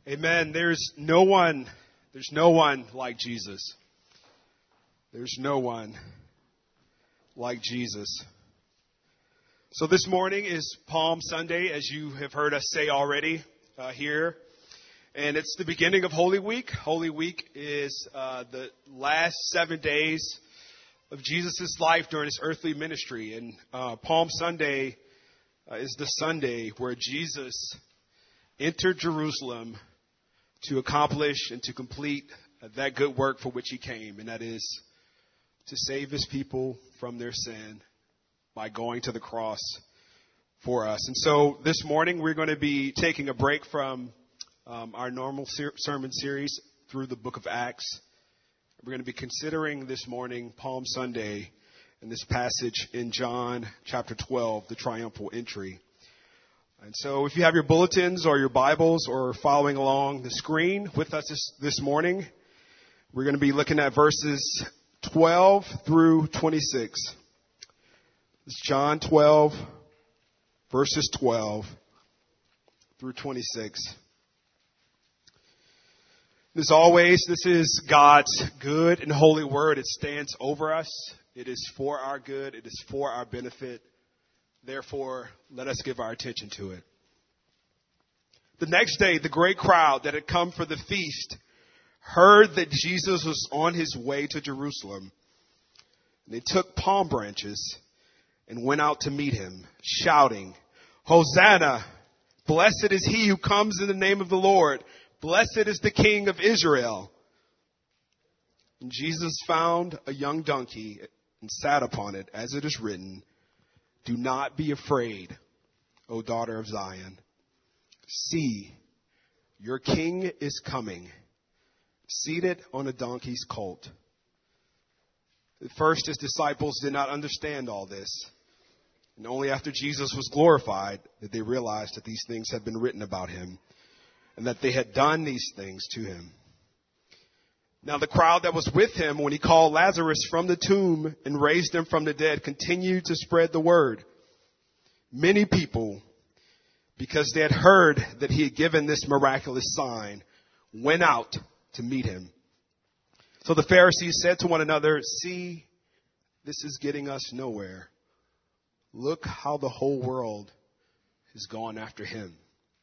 Amen. There's no one like Jesus. There's no one like Jesus. So this morning is Palm Sunday, as you have heard us say already here. And it's the beginning of Holy Week. Holy Week is the last 7 days of Jesus' life during his earthly ministry. And Palm Sunday is the Sunday where Jesus entered Jerusalem to accomplish and to complete that good work for which he came, and that is to save his people from their sin by going to the cross for us. And so this morning we're going to be taking a break from our normal sermon series through the book of Acts. We're going to be considering this morning Palm Sunday and this passage in John chapter 12, the triumphal entry. And so if you have your bulletins or your Bibles or following along the screen with us this morning, we're going to be looking at verses 12 through 26. It's John 12, verses 12 through 26. As always, this is God's good and holy word. It stands over us. It is for our good. It is for our benefit. Therefore, let us give our attention to it. The next day, the great crowd that had come for the feast heard that Jesus was on his way to Jerusalem. They took palm branches and went out to meet him, shouting, "Hosanna! Blessed is he who comes in the name of the Lord. Blessed is the King of Israel." And Jesus found a young donkey and sat upon it, as it is written, "Do not be afraid, O daughter of Zion. See, your king is coming, seated on a donkey's colt." At first, his disciples did not understand all this. And only after Jesus was glorified did they realize that these things had been written about him and that they had done these things to him. Now the crowd that was with him when he called Lazarus from the tomb and raised him from the dead continued to spread the word. Many people, because they had heard that he had given this miraculous sign, went out to meet him. So the Pharisees said to one another, "See, this is getting us nowhere. Look how the whole world has gone after him."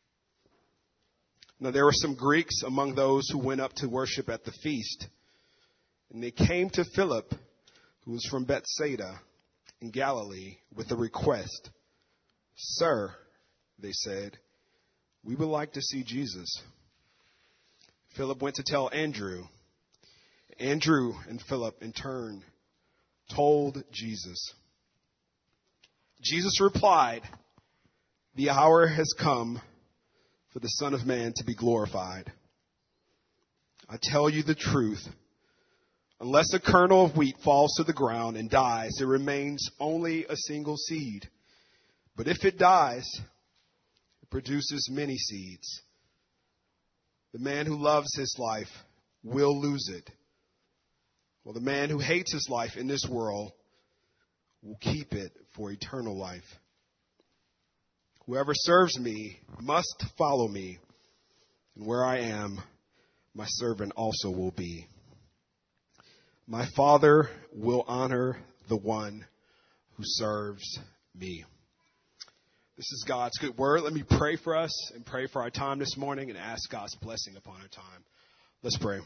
Now there were some Greeks among those who went up to worship at the feast. And they came to Philip, who was from Bethsaida in Galilee, with a request. "Sir," they said, "we would like to see Jesus." Philip went to tell Andrew. Andrew and Philip, in turn, told Jesus. Jesus replied, "The hour has come for the Son of Man to be glorified. I tell you the truth. Unless a kernel of wheat falls to the ground and dies, it remains only a single seed. But if it dies, it produces many seeds. The man who loves his life will lose it, while the man who hates his life in this world will keep it for eternal life. Whoever serves me must follow me, and where I am, my servant also will be. My Father will honor the one who serves me." This is God's good word. Let me pray for us and pray for our time this morning and ask God's blessing upon our time. Let's pray.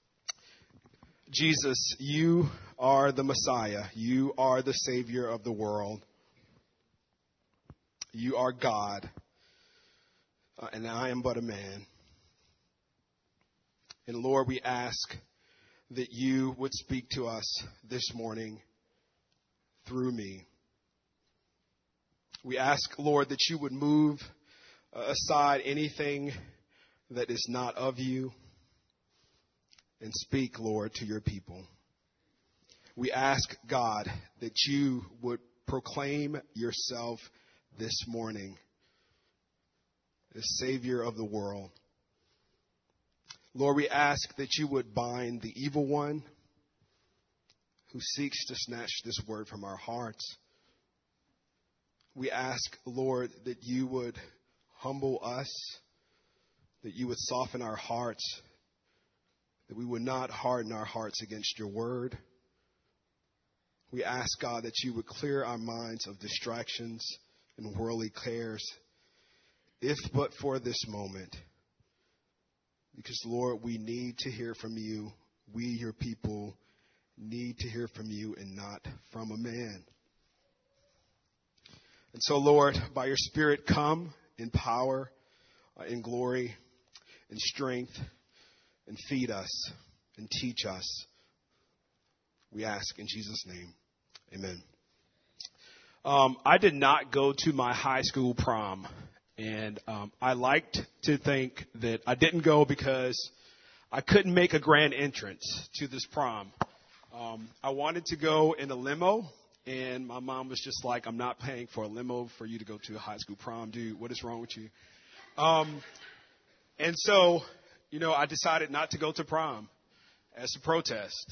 Jesus, you are the Messiah. You are the Savior of the world. You are God, and I am but a man. And Lord, we ask that you would speak to us this morning through me. We ask, Lord, that you would move aside anything that is not of you and speak, Lord, to your people. We ask, God, that you would proclaim yourself this morning as Savior of the world. Lord, we ask that you would bind the evil one who seeks to snatch this word from our hearts. We ask, Lord, that you would humble us, that you would soften our hearts, that we would not harden our hearts against your word. We ask, God, that you would clear our minds of distractions and worldly cares, if but for this moment. Because, Lord, we need to hear from you. We, your people, need to hear from you and not from a man. And so, Lord, by your Spirit, come in power, in glory, in strength, and feed us and teach us. We ask in Jesus' name. Amen. I did not go to my high school prom, and I liked to think that I didn't go because I couldn't make a grand entrance to this prom. I wanted to go in a limo, and my mom was just like, I'm not paying for a limo for you to go to a high school prom, dude. What is wrong with you? And so, I decided not to go to prom as a protest.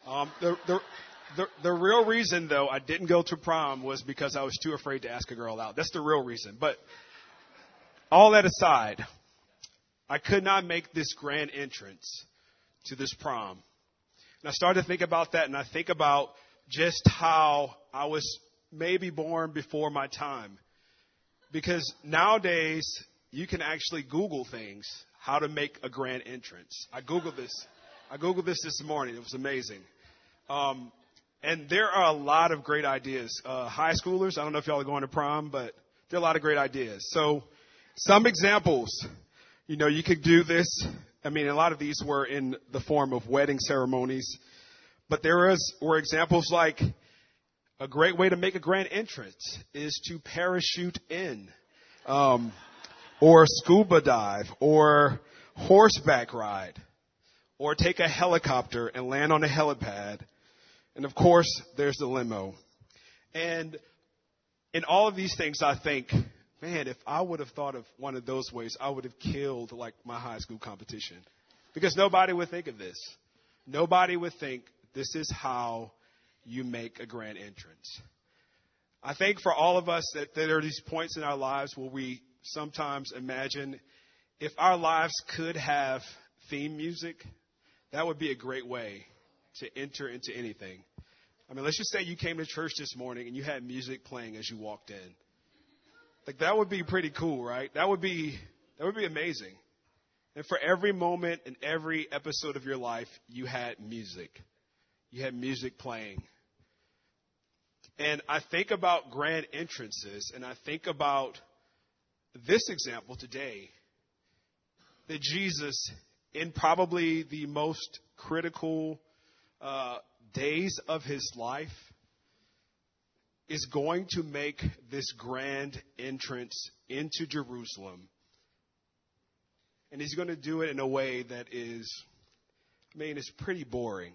The real reason, though, I didn't go to prom was because I was too afraid to ask a girl out. That's the real reason. But all that aside, I could not make this grand entrance to this prom. And I started to think about that, and I think about just how I was maybe born before my time. Because nowadays, you can actually Google things, how to make a grand entrance. I Googled this morning. It was amazing. And there are a lot of great ideas. High schoolers, I don't know if y'all are going to prom, but there are a lot of great ideas. So some examples, you could do this. I mean, a lot of these were in the form of wedding ceremonies. But there were examples like a great way to make a grand entrance is to parachute in, or scuba dive, or horseback ride, or take a helicopter and land on a helipad. And of course, there's the limo. And in all of these things, I think, man, if I would have thought of one of those ways, I would have killed like my high school competition. Because nobody would think of this. Nobody would think this is how you make a grand entrance. I think for all of us that there are these points in our lives where we sometimes imagine if our lives could have theme music, that would be a great way to enter into anything. I mean, let's just say you came to church this morning and you had music playing as you walked in. Like, that would be pretty cool, right? That would be amazing. And for every moment and every episode of your life, you had music. You had music playing. And I think about grand entrances, and I think about this example today, that Jesus, in probably the most critical days of his life, is going to make this grand entrance into Jerusalem. And he's going to do it in a way that is, it's pretty boring.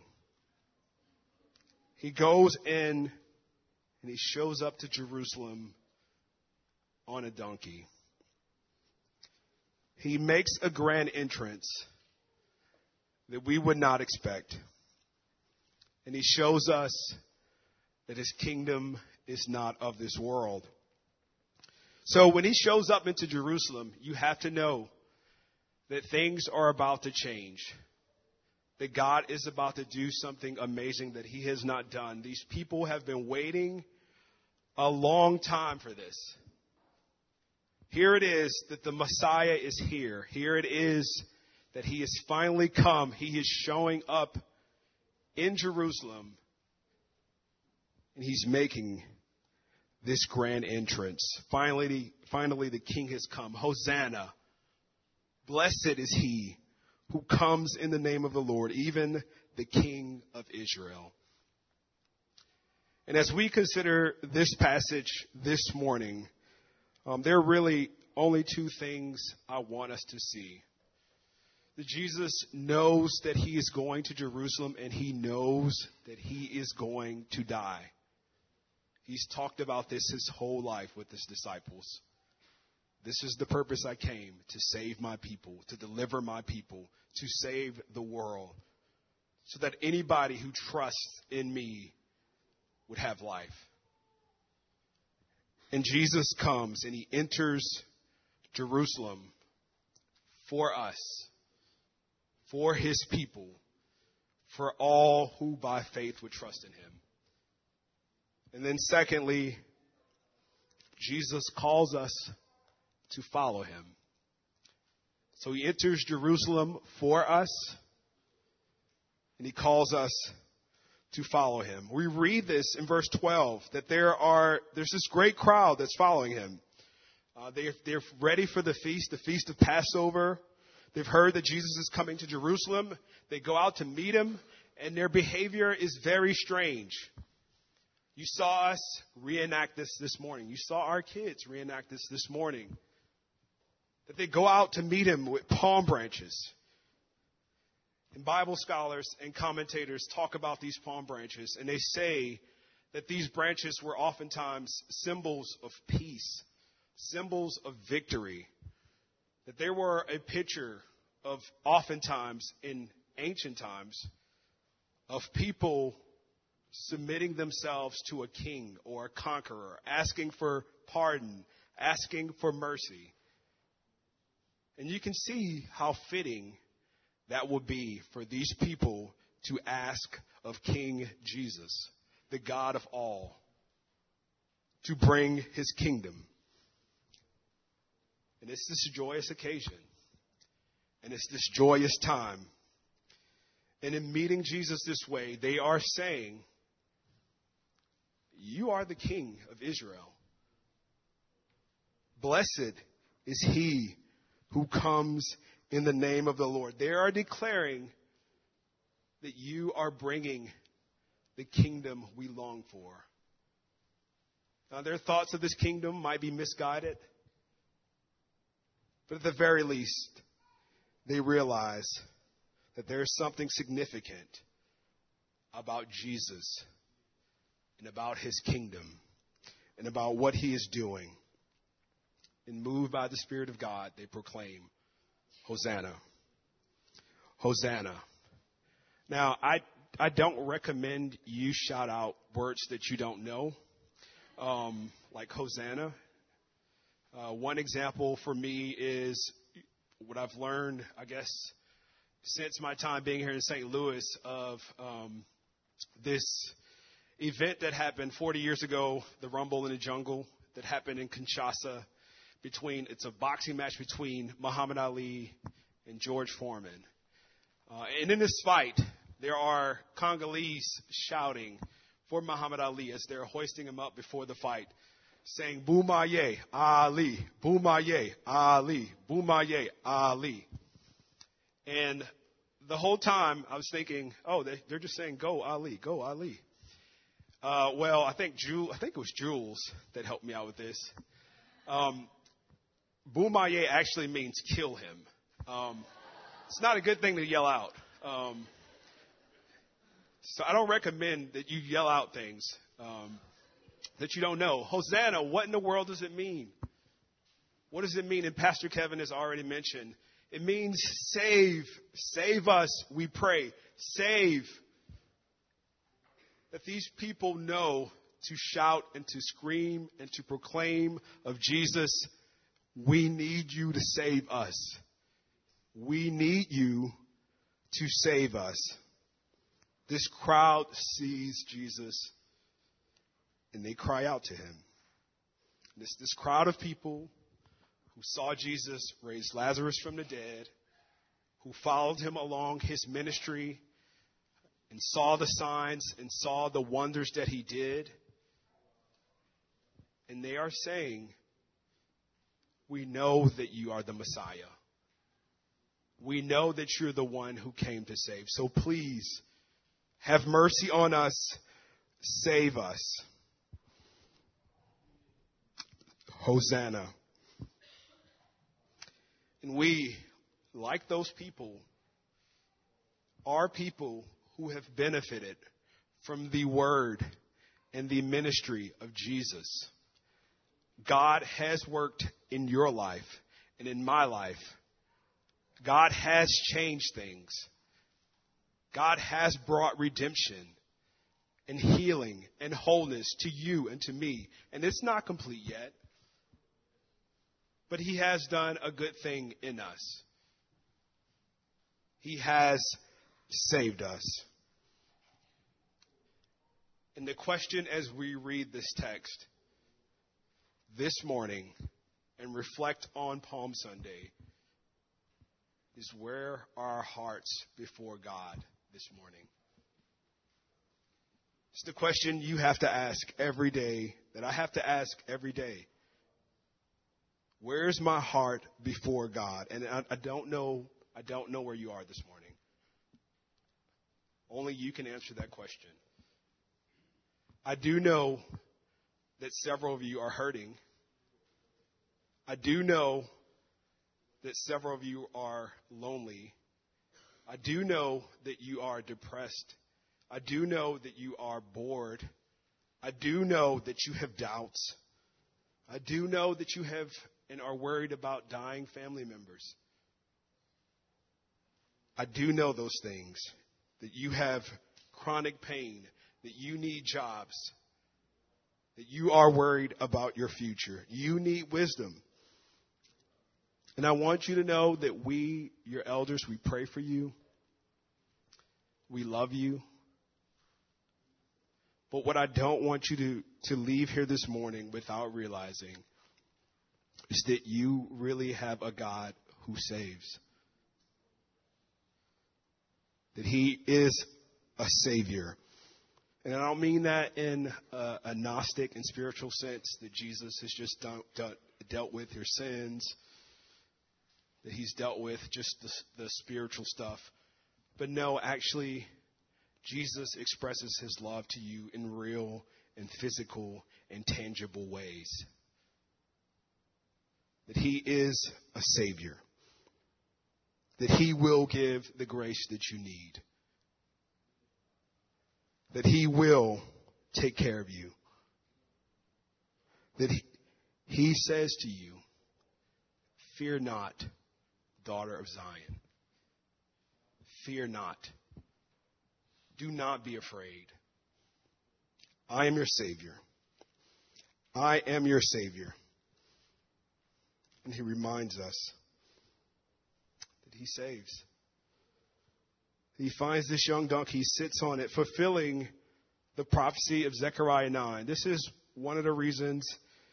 He goes in and he shows up to Jerusalem on a donkey. He makes a grand entrance that we would not expect. And he shows us that his kingdom is not of this world. So when he shows up into Jerusalem, you have to know that things are about to change. That God is about to do something amazing that he has not done. These people have been waiting a long time for this. Here it is that the Messiah is here. Here it is that he has finally come. He is showing up in Jerusalem. And he's making this grand entrance. Finally, the king has come. Hosanna. Blessed is he who comes in the name of the Lord, even the King of Israel. And as we consider this passage this morning, there are really only two things I want us to see. That Jesus knows that he is going to Jerusalem, and he knows that he is going to die. He's talked about this his whole life with his disciples. This is the purpose I came, to save my people, to deliver my people, to save the world, so that anybody who trusts in me would have life. And Jesus comes and he enters Jerusalem for us, for his people, for all who by faith would trust in him. And then secondly, Jesus calls us to follow him. So he enters Jerusalem for us, and he calls us to follow him. We read this in verse 12, that there's this great crowd that's following him. They're ready for the feast of Passover. They've heard that Jesus is coming to Jerusalem. They go out to meet him, and their behavior is very strange. You saw us reenact this morning. You saw our kids reenact this morning. That they go out to meet him with palm branches. And Bible scholars and commentators talk about these palm branches, and they say that these branches were oftentimes symbols of peace, symbols of victory. That they were a picture of, oftentimes in ancient times, of people submitting themselves to a king or a conqueror, asking for pardon, asking for mercy. And you can see how fitting that would be for these people to ask of King Jesus, the God of all, to bring his kingdom. And it's this joyous occasion. And it's this joyous time. And in meeting Jesus this way, they are saying, you are the King of Israel. Blessed is he who comes in the name of the Lord. They are declaring that you are bringing the kingdom we long for. Now, their thoughts of this kingdom might be misguided, but at the very least, they realize that there is something significant about Jesus and about his kingdom and about what he is doing. And moved by the Spirit of God, they proclaim, Hosanna, Hosanna. Now, I don't recommend you shout out words that you don't know, like Hosanna. One example for me is what I've learned, I guess, since my time being here in St. Louis of this event that happened 40 years ago, the Rumble in the Jungle, that happened in Kinshasa. It's a boxing match between Muhammad Ali and George Foreman. And in this fight, there are Congolese shouting for Muhammad Ali as they're hoisting him up before the fight, saying, Boumaye, Ali, Boumaye, Ali, Boumaye, Ali. And the whole time I was thinking, they're just saying, go Ali, go Ali. Well, I think it was Jules that helped me out with this. Boumaye actually means kill him. It's not a good thing to yell out. So I don't recommend that you yell out things that you don't know. Hosanna, what in the world does it mean? What does it mean? And Pastor Kevin has already mentioned. It means save. Save us, we pray. Save. That these people know to shout and to scream and to proclaim of Jesus, we need you to save us. We need you to save us. This crowd sees Jesus and they cry out to him. This crowd of people who saw Jesus raise Lazarus from the dead, who followed him along his ministry and saw the signs and saw the wonders that he did. And they are saying, we know that you are the Messiah. We know that you're the one who came to save. So please, have mercy on us. Save us. Hosanna. And we, like those people, are people who have benefited from the word and the ministry of Jesus. God has worked in your life and in my life. God has changed things. God has brought redemption and healing and wholeness to you and to me. And it's not complete yet. But he has done a good thing in us. He has saved us. And the question as we read this text this morning and reflect on Palm Sunday is, where are our hearts before God this morning? It's the question you have to ask every day, that I have to ask every day. Where's my heart before God? And I don't know where you are this morning. Only you can answer that question. I do know that several of you are hurting. I do know that several of you are lonely. I do know that you are depressed. I do know that you are bored. I do know that you have doubts. I do know that you have and are worried about dying family members. I do know those things, that you have chronic pain, that you need jobs, that you are worried about your future. You need wisdom. And I want you to know that we, your elders, we pray for you. We love you. But what I don't want you to leave here this morning without realizing is that you really have a God who saves. That He is a Savior. And I don't mean that in a Gnostic and spiritual sense, that Jesus has just dealt with your sins, that He's dealt with just the spiritual stuff. But no, actually, Jesus expresses His love to you in real and physical and tangible ways. That He is a Savior. That He will give the grace that you need. That He will take care of you. That He says to you, fear not, daughter of Zion. Fear not. Do not be afraid. I am your Savior. I am your Savior. And He reminds us that He saves. He finds this young donkey, he sits on it, fulfilling the prophecy of Zechariah 9. This is one of the reasons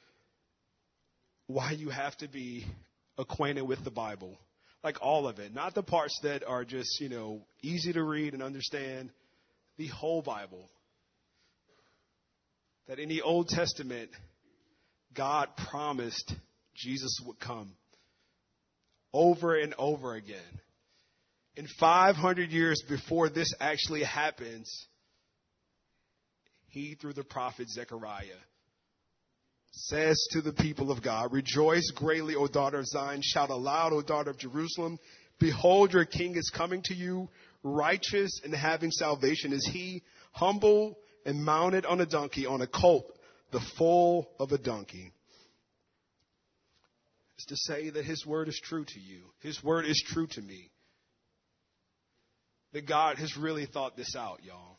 why you have to be acquainted with the Bible. Like all of it. Not the parts that are just, easy to read and understand. The whole Bible. That in the Old Testament, God promised Jesus would come over and over again. And 500 years before this actually happens, He, through the prophet Zechariah, says to the people of God, rejoice greatly, O daughter of Zion. Shout aloud, O daughter of Jerusalem. Behold, your king is coming to you. Righteous and having salvation is He, humble and mounted on a donkey, on a colt, the foal of a donkey. It's to say that His word is true to you. His word is true to me. That God has really thought this out, y'all.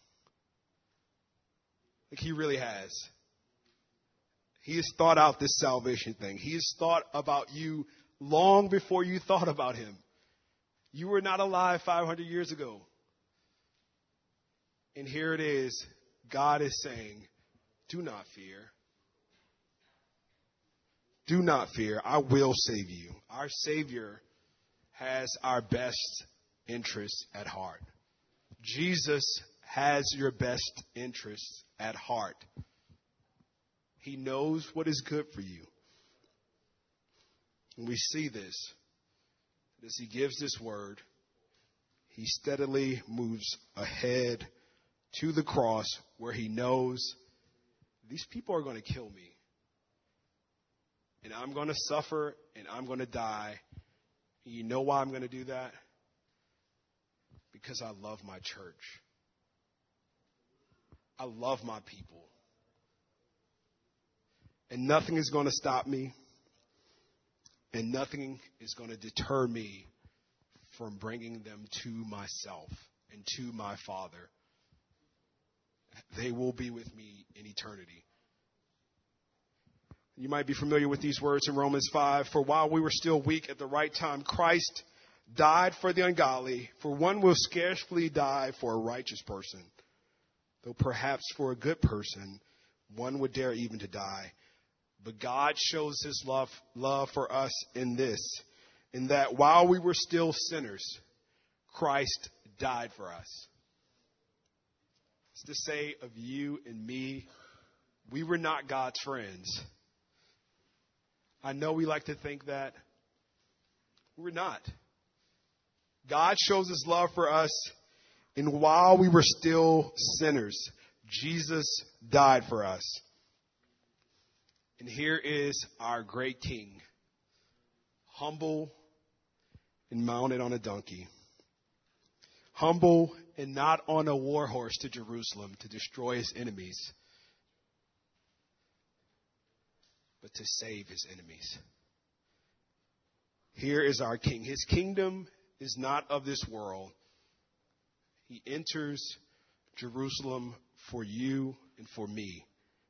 Like He really has. He has thought out this salvation thing. He has thought about you long before you thought about Him. You were not alive 500 years ago. And here it is. God is saying, do not fear. Do not fear. I will save you. Our Savior has our best interests at heart. Jesus has your best interests at heart. He knows what is good for you. And we see this. As He gives this word, He steadily moves ahead to the cross where He knows these people are going to kill me. And I'm going to suffer and I'm going to die. And you know why I'm going to do that? Because I love my church. I love my people. And nothing is going to stop me. And nothing is going to deter me from bringing them to myself and to my Father. They will be with me in eternity. You might be familiar with these words in Romans 5. For while we were still weak, at the right time, Christ died for the ungodly, for one will scarcely die for a righteous person, though perhaps for a good person one would dare even to die. But God shows his love for us in this, in that while we were still sinners, Christ died for us. It's to say of you and me, we were not God's friends. I know we like to think that. We're not. God shows his love for us, and while we were still sinners, Jesus died for us. And here is our great King, humble and mounted on a donkey. Humble and not on a war horse to Jerusalem to destroy his enemies, but to save his enemies. Here is our King. His kingdom is not of this world. He enters Jerusalem for you and for me.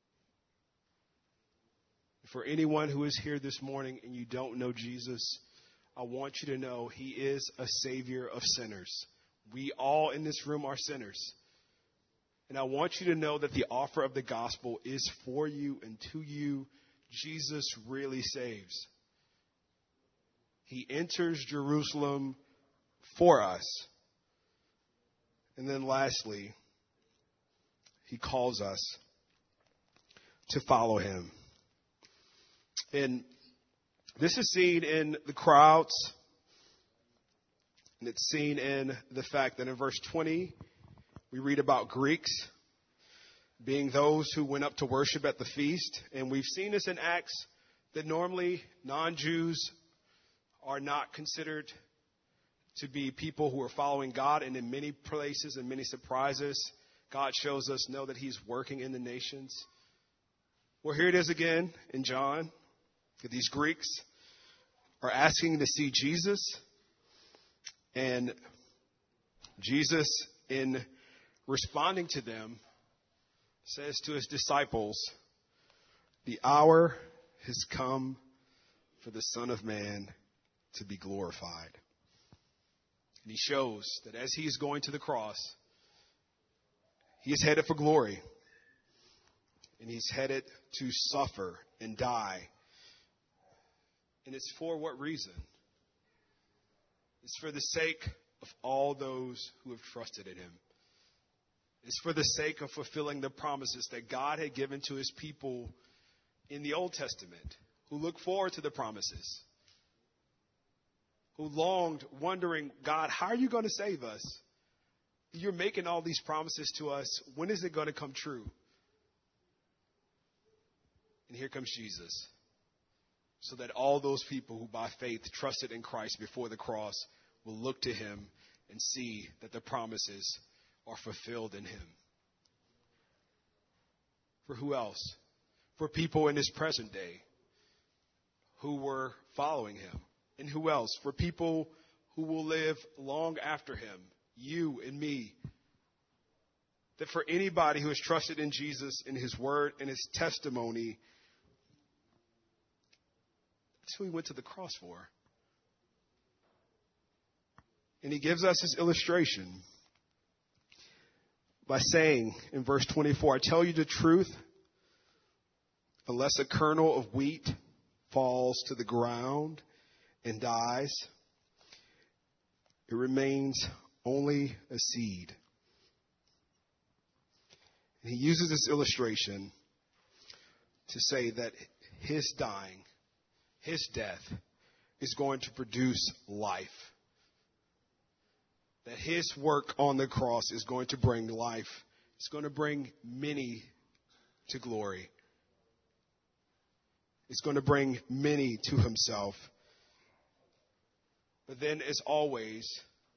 For anyone who is here this morning and you don't know Jesus, I want you to know he is a Savior of sinners. We all in this room are sinners. And I want you to know that the offer of the gospel is for you and to you. Jesus really saves. He enters Jerusalem for us. And then lastly, he calls us to follow him. And this is seen in the crowds. And it's seen in the fact that in verse 20, we read about Greeks being those who went up to worship at the feast. And we've seen this in Acts that normally non-Jews are not considered to be people who are following God. And in many places and many surprises, God shows us know that he's working in the nations. Well, here it is again in John. These Greeks are asking to see Jesus. And Jesus, in responding to them, says to his disciples, the hour has come for the Son of Man to be glorified. And he shows that as he is going to the cross, he is headed for glory. And he's headed to suffer and die. And it's for what reason? It's for the sake of all those who have trusted in him. It's for the sake of fulfilling the promises that God had given to his people in the Old Testament, who looked forward to the promises, who longed, wondering, God, how are you going to save us? You're making all these promises to us. When is it going to come true? And here comes Jesus. So that all those people who by faith trusted in Christ before the cross will look to him and see that the promises are fulfilled in him. For who else? For people in his present day who were following him. And who else? For people who will live long after him, you and me. That for anybody who has trusted in Jesus, in his word, and his testimony, that's who he went to the cross for. And he gives us his illustration by saying in verse 24, I tell you the truth, unless a kernel of wheat falls to the ground and dies, it remains only a seed. And he uses this illustration to say that his dying, his death, is going to produce life. That his work on the cross is going to bring life. It's going to bring many to glory. It's going to bring many to himself. But then, as always,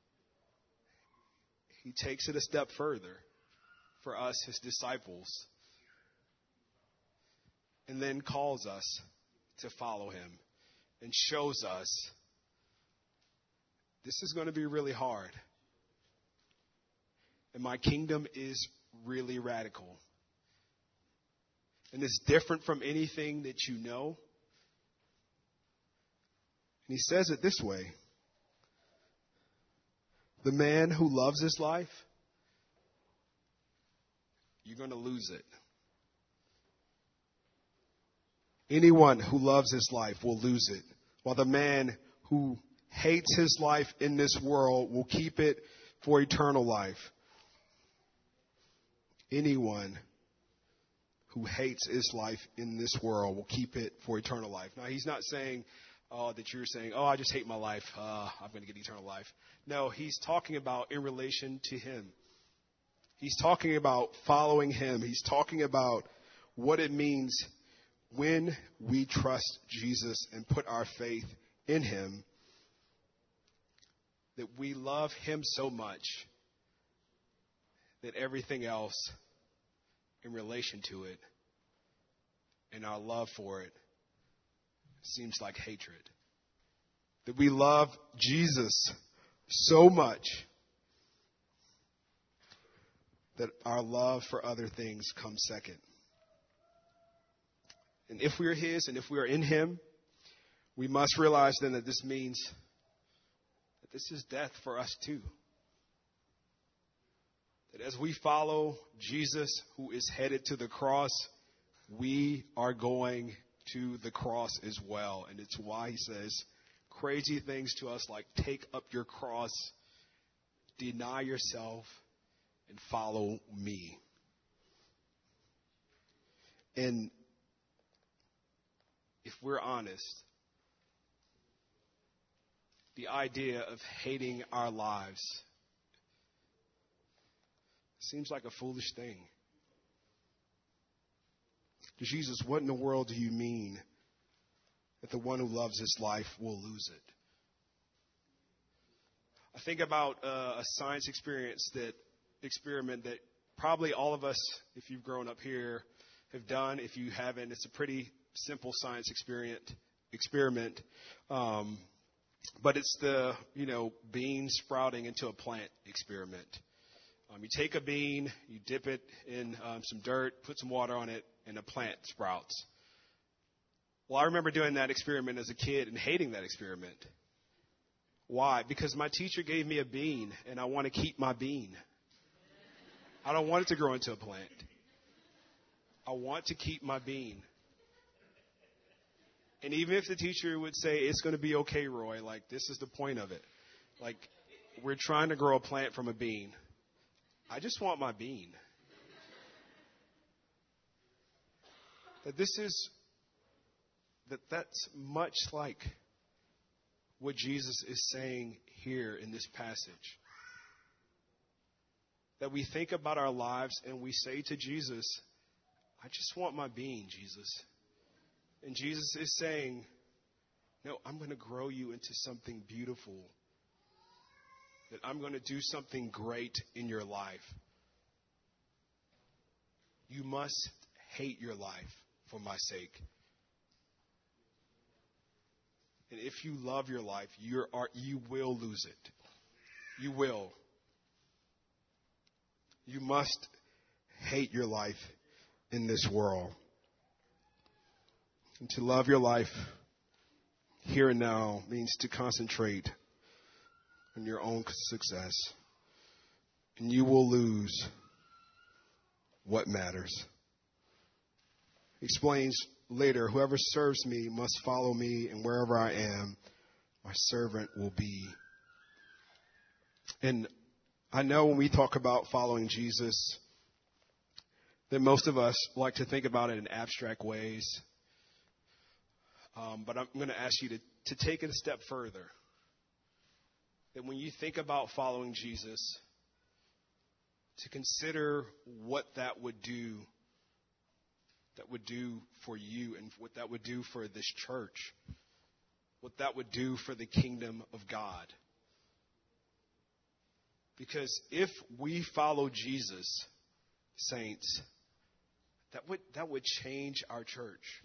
he takes it a step further for us, his disciples, and then calls us to follow him and shows us this is going to be really hard. And my kingdom is really radical. And it's different from anything that you know. And he says it this way. the man who loves his life, you're going to lose it. Anyone who loves his life will lose it, while the man who hates his life in this world will keep it for eternal life. Anyone who hates his life in this world will keep it for eternal life. Now, he's not saying that you're saying, I just hate my life. I'm going to get eternal life. No, he's talking about in relation to him. He's talking about following him. He's talking about what it means when we trust Jesus and put our faith in him, that we love him so much that everything else in relation to it and our love for it seems like hatred. That we love Jesus so much that our love for other things comes second. And if we are his and if we are in him, we must realize then that this means that this is death for us too. That as we follow Jesus, who is headed to the cross, we are going to the cross as well. And it's why he says crazy things to us like, take up your cross, deny yourself, and follow me. And if we're honest, the idea of hating our lives seems like a foolish thing. Jesus, what in the world do you mean that the one who loves his life will lose it? I think about a science experiment that probably all of us, if you've grown up here, have done. If you haven't, it's a pretty simple science experiment. But it's the, bean sprouting into a plant experiment. You take a bean, you dip it in some dirt, put some water on it, and a plant sprouts. Well, I remember doing that experiment as a kid and hating that experiment. Why? Because my teacher gave me a bean, and I want to keep my bean. I don't want it to grow into a plant. I want to keep my bean. And even if the teacher would say, it's going to be okay, Roy, this is the point of it. We're trying to grow a plant from a bean. I just want my bean. That's much like what Jesus is saying here in this passage. That we think about our lives and we say to Jesus, I just want my bean, Jesus. And Jesus is saying, no, I'm going to grow you into something beautiful. That I'm going to do something great in your life. You must hate your life for my sake. And if you love your life, you will lose it. You will. You must hate your life in this world. And to love your life here and now means to concentrate on your own success. And you will lose what matters. He explains later, whoever serves me must follow me, and wherever I am, my servant will be. And I know when we talk about following Jesus, that most of us like to think about it in abstract ways. But I'm going to ask you to take it a step further. That when you think about following Jesus, to consider what that would do for you and what that would do for this church, what that would do for the kingdom of God. Because if we follow Jesus, saints, that would change our church.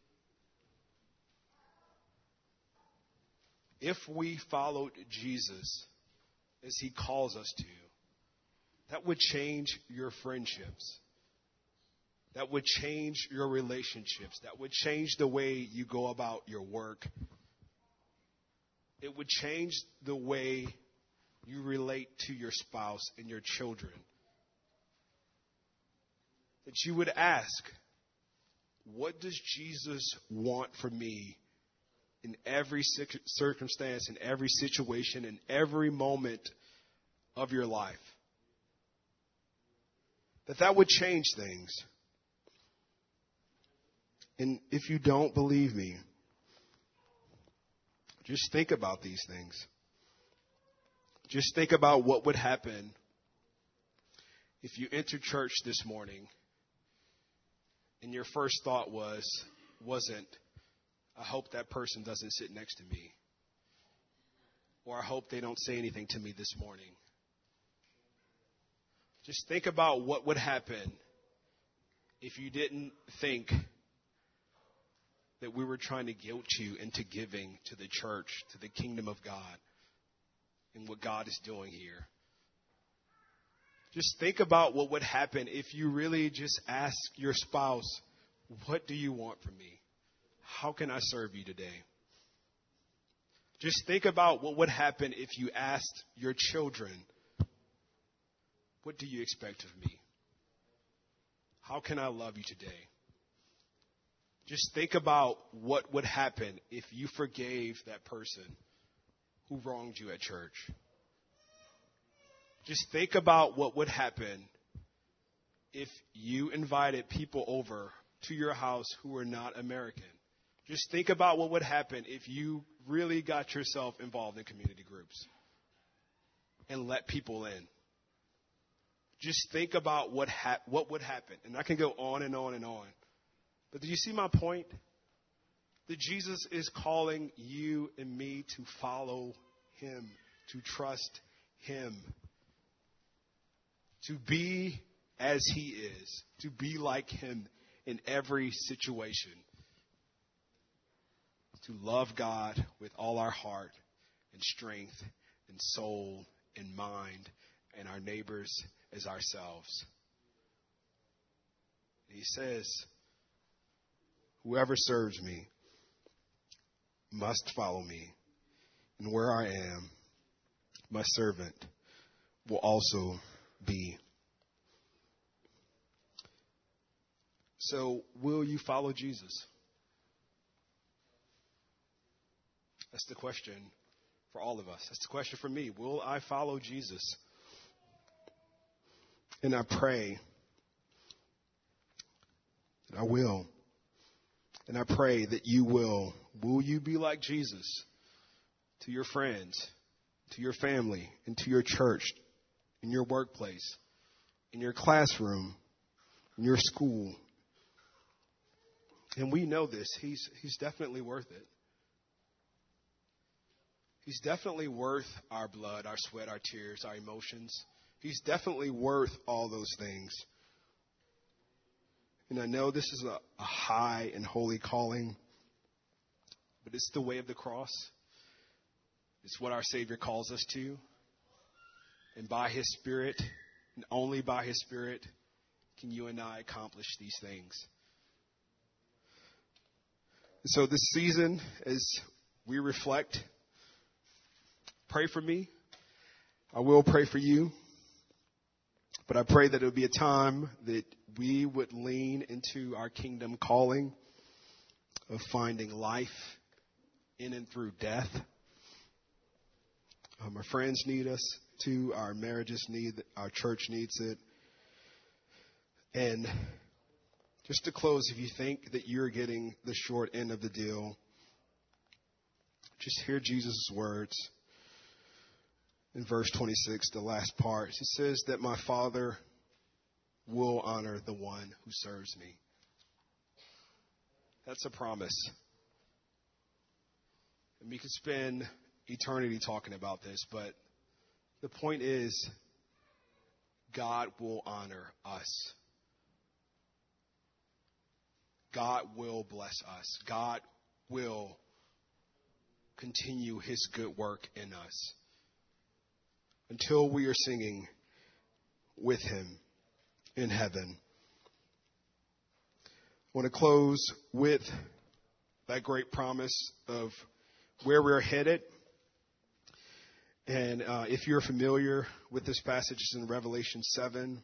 If we followed Jesus as he calls us to, that would change your friendships. That would change your relationships. That would change the way you go about your work. It would change the way you relate to your spouse and your children, that you would ask, what does Jesus want from me in every circumstance, in every situation, in every moment of your life? That would change things. And if you don't believe me, just think about these things. Just think about what would happen if you entered church this morning and your first thought wasn't, I hope that person doesn't sit next to me, or I hope they don't say anything to me this morning. Just think about what would happen if you didn't think that we were trying to guilt you into giving to the church, to the kingdom of God, and what God is doing here. Just think about what would happen if you really just ask your spouse, what do you want from me? How can I serve you today? Just think about what would happen if you asked your children, what do you expect of me? How can I love you today? Just think about what would happen if you forgave that person who wronged you at church. Just think about what would happen if you invited people over to your house who were not American. Just think about what would happen if you really got yourself involved in community groups and let people in. Just think about what would happen. And I can go on and on and on. But do you see my point? That Jesus is calling you and me to follow him, to trust him, to be as he is, to be like him in every situation, to love God with all our heart and strength and soul and mind, and our neighbors as ourselves. And he says, whoever serves me must follow me, and where I am, my servant will also be. So, will you follow Jesus? That's the question for all of us. That's the question for me. Will I follow Jesus? And I pray that I will. And I pray that you will. Will you be like Jesus to your friends, to your family, and to your church, in your workplace, in your classroom, in your school? And we know this. He's definitely worth it. He's definitely worth our blood, our sweat, our tears, our emotions. He's definitely worth all those things. And I know this is a high and holy calling, but it's the way of the cross. It's what our Savior calls us to. And by his Spirit, and only by his Spirit, can you and I accomplish these things. And so this season, as we reflect, pray for me. I will pray for you. But I pray that it would be a time that we would lean into our kingdom calling of finding life in and through death. Our friends need us too. Our marriages need it. Our church needs it. And just to close, if you think that you're getting the short end of the deal, just hear Jesus' words. In verse 26, the last part, he says that my Father will honor the one who serves me. That's a promise. And we could spend eternity talking about this, but the point is, God will honor us. God will bless us. God will continue his good work in us until we are singing with him in heaven. I want to close with that great promise of where we're headed. And if you're familiar with this passage, it's in Revelation 7.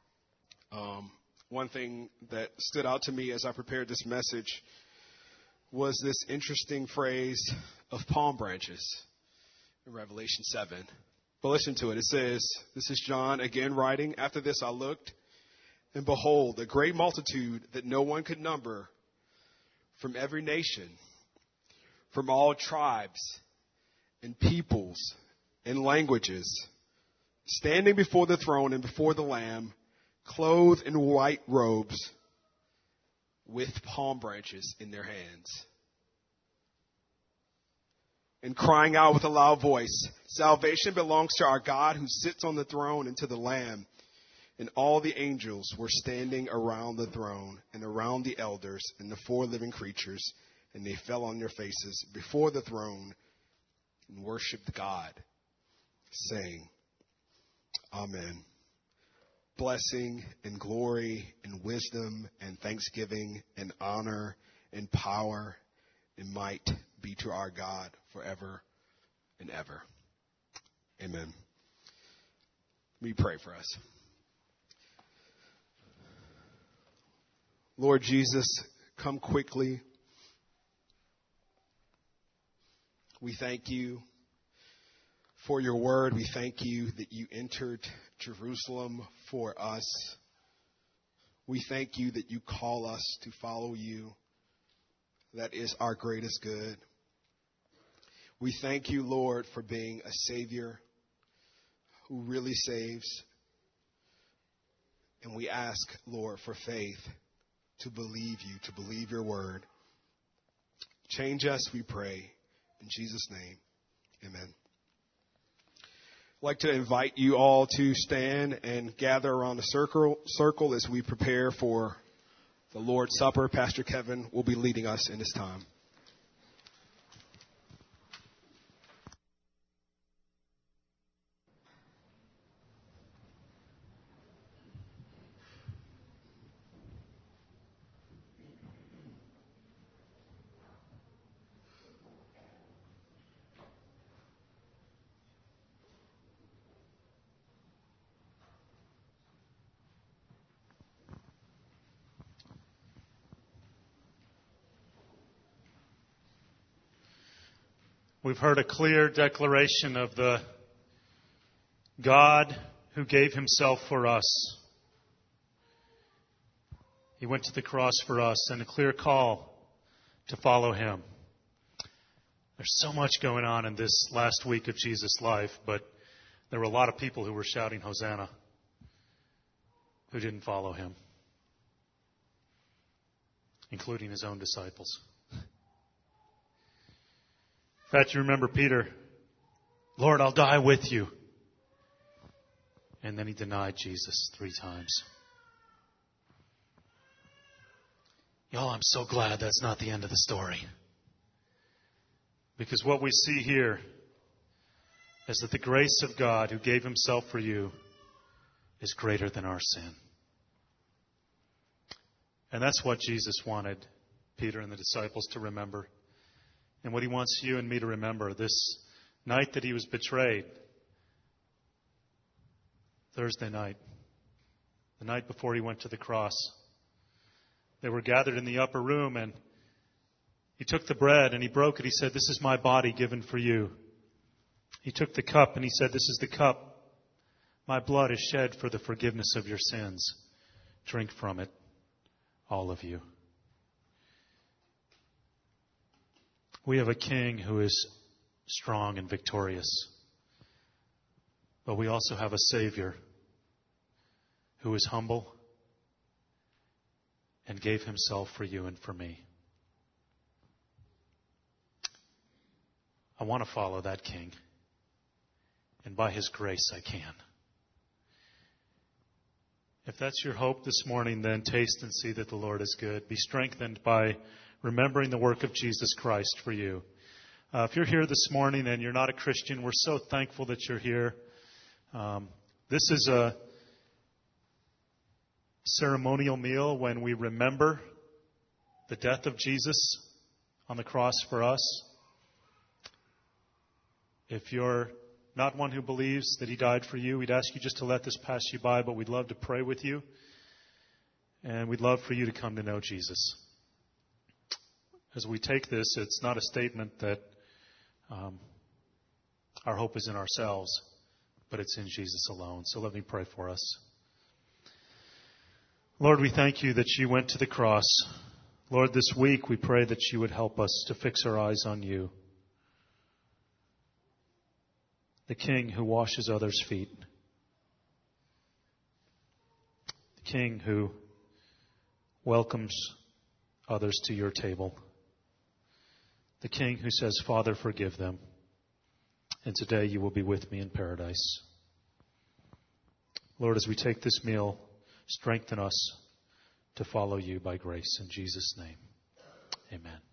One thing that stood out to me as I prepared this message was this interesting phrase of palm branches in Revelation 7. But listen to it. It says, this is John again writing, "After this I looked, and behold, a great multitude that no one could number, from every nation, from all tribes and peoples and languages, standing before the throne and before the Lamb, clothed in white robes, with palm branches in their hands, and crying out with a loud voice, 'Salvation belongs to our God who sits on the throne and to the Lamb.' And all the angels were standing around the throne and around the elders and the four living creatures, and they fell on their faces before the throne and worshiped God, saying, 'Amen. Blessing and glory and wisdom and thanksgiving and honor and power and might be to our God forever and ever.'" Amen. Let me pray for us. Lord Jesus, come quickly. We thank you for your word. We thank you that you entered Jerusalem for us. We thank you that you call us to follow you. That is our greatest good. We thank you, Lord, for being a Savior who really saves. And we ask, Lord, for faith to believe you, to believe your word. Change us, we pray. In Jesus' name, amen. I'd like to invite you all to stand and gather around a circle as we prepare for the Lord's Supper. Pastor Kevin will be leading us in this time. We've heard a clear declaration of the God who gave himself for us. He went to the cross for us, and a clear call to follow him. There's so much going on in this last week of Jesus' life, but there were a lot of people who were shouting Hosanna who didn't follow him, including his own disciples. In fact, you remember Peter, "Lord, I'll die with you." And then he denied Jesus 3 times. Y'all, I'm so glad that's not the end of the story. Because what we see here is that the grace of God who gave himself for you is greater than our sin. And that's what Jesus wanted Peter and the disciples to remember. And what he wants you and me to remember, this night that he was betrayed, Thursday night, the night before he went to the cross, they were gathered in the upper room, and he took the bread and he broke it. He said, "This is my body given for you." He took the cup and he said, "This is the cup. My blood is shed for the forgiveness of your sins. Drink from it, all of you." We have a king who is strong and victorious. But we also have a Savior who is humble and gave himself for you and for me. I want to follow that king. And by his grace, I can. If that's your hope this morning, then taste and see that the Lord is good. Be strengthened by remembering the work of Jesus Christ for you. If you're here this morning and you're not a Christian, we're so thankful that you're here. This is a ceremonial meal when we remember the death of Jesus on the cross for us. If you're not one who believes that he died for you, we'd ask you just to let this pass you by, but we'd love to pray with you. And we'd love for you to come to know Jesus. As we take this, it's not a statement that our hope is in ourselves, but it's in Jesus alone. So let me pray for us. Lord, we thank you that you went to the cross. Lord, this week we pray that you would help us to fix our eyes on you, the King who washes others' feet, the King who welcomes others to your table, the King who says, Father, forgive them, and today you will be with me in paradise. Lord, as we take this meal, strengthen us to follow you by grace. In Jesus' name, amen.